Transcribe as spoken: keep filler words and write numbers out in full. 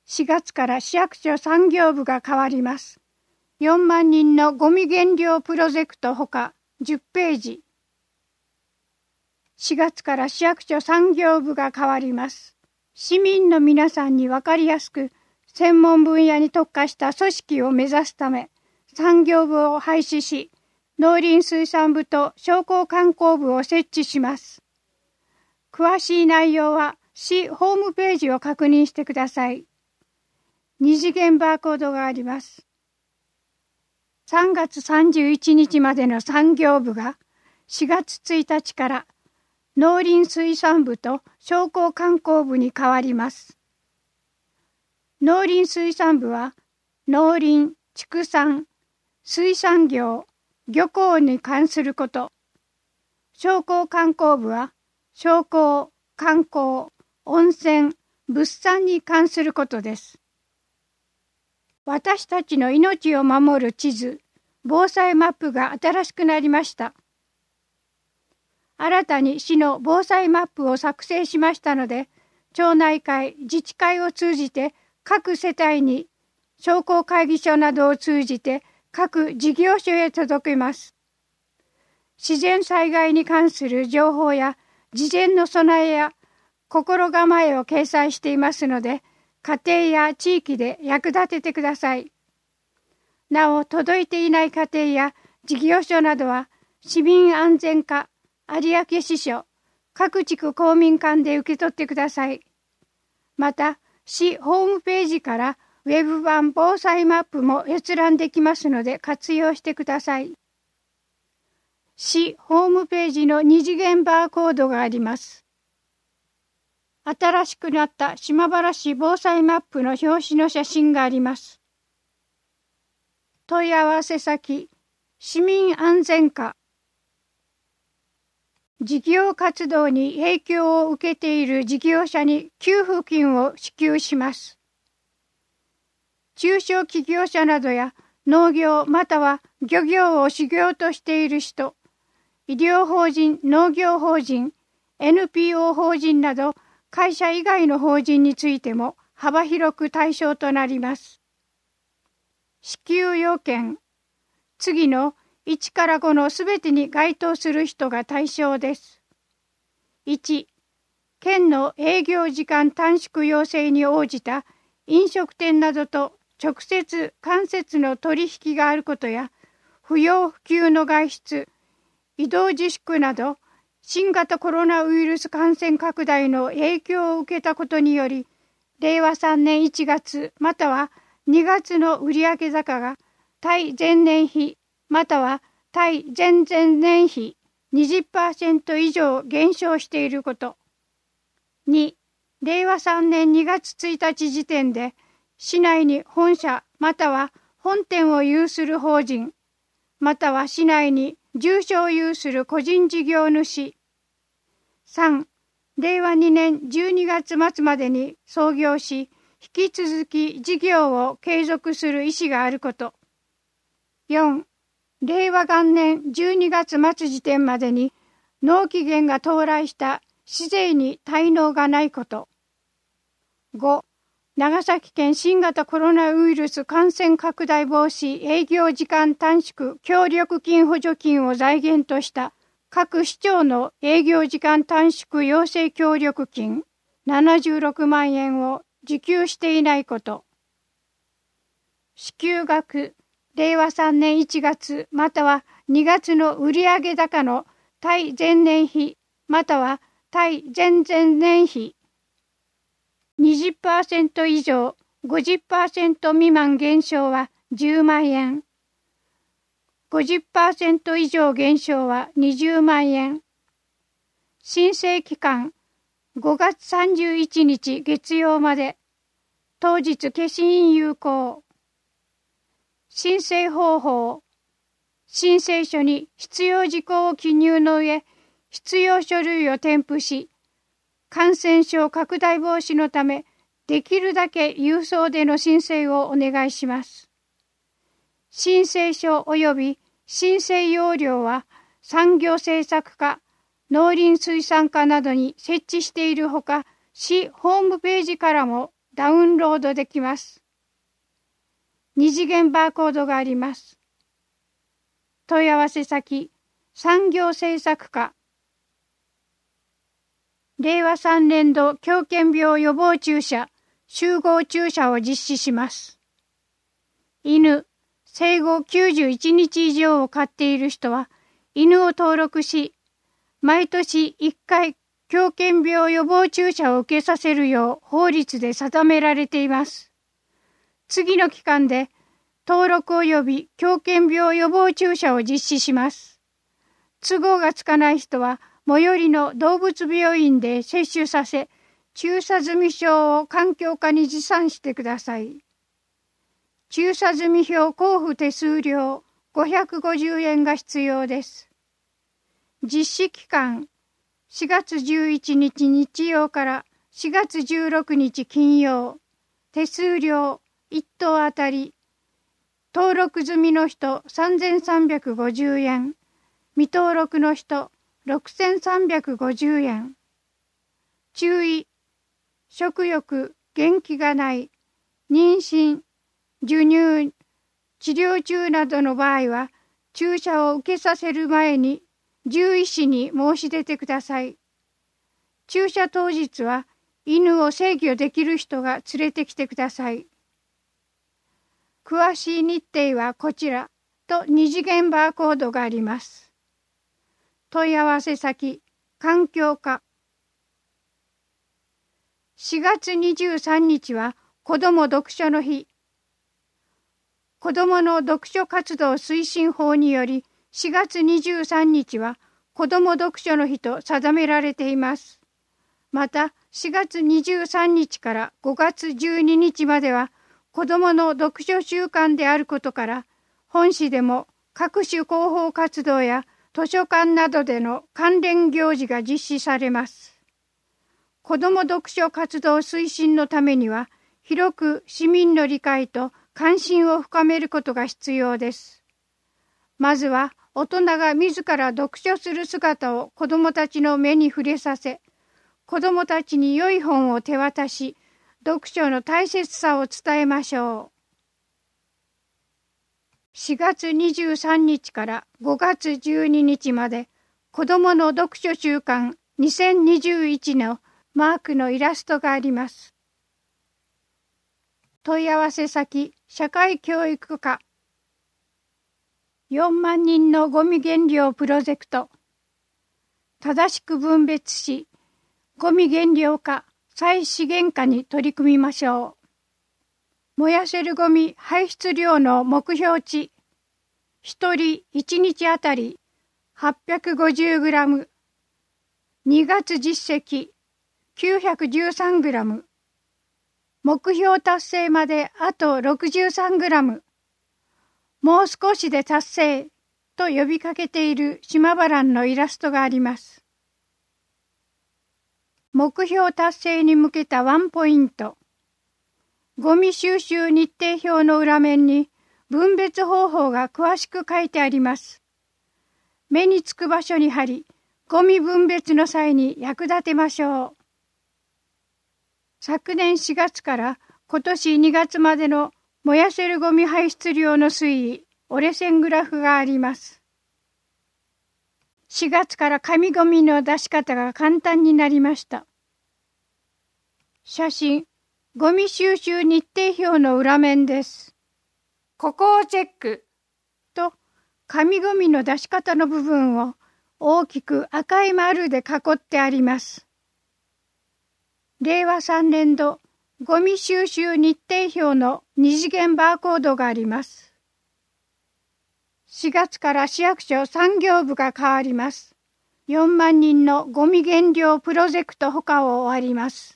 しがつから市役所産業部が変わります。よんまんにんのゴミ減量プロジェクトほかじゅっページ。しがつから市役所産業部が変わります。市民の皆さんに分かりやすく、専門分野に特化した組織を目指すため、産業部を廃止し、農林水産部と商工観光部を設置します。詳しい内容は市ホームページを確認してください。二次元バーコードがあります。さんがつさんじゅういちにちまでの産業部がしがつついたちから農林水産部と商工観光部に変わります。農林水産部は農林、畜産、水産業、漁港に関すること。商工観光部は商工、観光、温泉、物産に関することです。私たちの命を守る地図、防災マップが新しくなりました。新たに市の防災マップを作成しましたので、町内会、自治会を通じて各世帯に商工会議所などを通じて各事業所へ届けます。自然災害に関する情報や事前の備えや心構えを掲載していますので、家庭や地域で役立ててください。なお、届いていない家庭や事業所などは、市民安全課、有明支所、各地区公民館で受け取ってください。また、市ホームページからウェブ版防災マップも閲覧できますので活用してください。市ホームページの二次元バーコードがあります。新しくなった島原市防災マップの表紙の写真があります。問い合わせ先、市民安全課。事業活動に影響を受けている事業者に給付金を支給します。中小企業者などや農業または漁業を修行としている人、医療法人、農業法人、エヌピーオー 法人など会社以外の法人についても幅広く対象となります。支給要件、次のいちからごのすべてに該当する人が対象です。いち、県の営業時間短縮要請に応じた飲食店などと直接間接の取引があることや、不要不急の外出、移動自粛など、新型コロナウイルス感染拡大の影響を受けたことにより、れいわさんねんいちがつまたはにがつの売上高が対前年比または対前々年比 にじゅっパーセント 以上減少していること。に、れいわさんねんにがつついたち時点で市内に本社または本店を有する法人または市内に住所を有する個人事業主。さん、れいわにねんじゅうにがつまつまでに創業し、引き続き事業を継続する意思があること。よん、れいわがんねんじゅうにがつまつ時点までに納期限が到来した市税に滞納がないこと。ご、長崎県新型コロナウイルス感染拡大防止営業時間短縮協力金補助金を財源とした各市町の営業時間短縮要請協力金ななじゅうろくまんえんを受給していないこと。支給額、れいわさんねんいちがつまたはにがつの売上高の対前年比または対前々年比にじゅっパーセント 以上 ごじゅっパーセント 未満減少はじゅうまんえん。ごじゅっパーセント 以上減少はにじゅうまんえん。申請期間ごがつさんじゅういちにち月曜まで。当日消印有効。申請方法。申請書に必要事項を記入の上、必要書類を添付し、感染症拡大防止のため、できるだけ郵送での申請をお願いします。申請書及び申請要領は産業政策課、農林水産課などに設置しているほか、市ホームページからもダウンロードできます。二次元バーコードがあります。問い合わせ先、産業政策課。れいわさんねん度狂犬病予防注射、集合注射を実施します。犬、生後きゅうじゅういちにち以上を飼っている人は、犬を登録し、毎年いっかい狂犬病予防注射を受けさせるよう法律で定められています。次の期間で登録及び狂犬病予防注射を実施します。都合がつかない人は最寄りの動物病院で接種させ、注射済証を環境課に持参してください。注射済票交付手数料ごひゃくごじゅうえんが必要です。実施期間しがつじゅういちにち日曜からしがつじゅうろくにち金曜。手数料いっ頭あたり登録済みの人さんぜんさんびゃくごじゅうえん、未登録の人ろくせんさんびゃくごじゅうえん。注意、食欲、元気がない、妊娠、授乳、治療中などの場合は、注射を受けさせる前に獣医師に申し出てください。注射当日は犬を制御できる人が連れてきてください。詳しい日程はこちらと二次元バーコードがあります。問い合わせ先、環境課。しがつにじゅうさんにちは子ども読書の日。子どもの読書活動推進法によりしがつにじゅうさんにちは子ども読書の日と定められています。またしがつにじゅうさんにちからごがつじゅうににちまでは子どもの読書週間であることから本市でも各種広報活動や図書館などでの関連行事が実施されます。子ども読書活動推進のためには広く市民の理解と関心を深めることが必要です。まずは大人が自ら読書する姿を子どもたちの目に触れさせ、子どもたちに良い本を手渡し、読書の大切さを伝えましょう。しがつにじゅうさんにちからごがつじゅうににちまで、子どもの読書週間にせんにじゅういちのマークのイラストがあります。問い合わせ先、社会教育課。よんまんにんのゴミ減量プロジェクト。正しく分別し、ゴミ減量化、再資源化に取り組みましょう。燃やせるゴミ排出量の目標値。ひとりいちにちあたりはっぴゃくごじゅうグラム。にがつ実績きゅうひゃくじゅうさんグラム。目標達成まであとろくじゅうさんグラム。もう少しで達成と呼びかけている島原のイラストがあります。目標達成に向けたワンポイント。ゴミ収集日程表の裏面に分別方法が詳しく書いてあります。目につく場所に貼り、ゴミ分別の際に役立てましょう。昨年しがつから今年にがつまでの燃やせるゴミ排出量の推移、折れ線グラフがあります。しがつから紙ゴミの出し方が簡単になりました。写真、ゴミ収集日程表の裏面です。ここをチェックと、紙ゴミの出し方の部分を大きく赤い丸で囲ってあります。れいわさんねん度ゴミ収集日程表の二次元バーコードがあります。しがつから市役所産業部が変わります。よんまんにんのゴミ減量プロジェクトほかを終わります。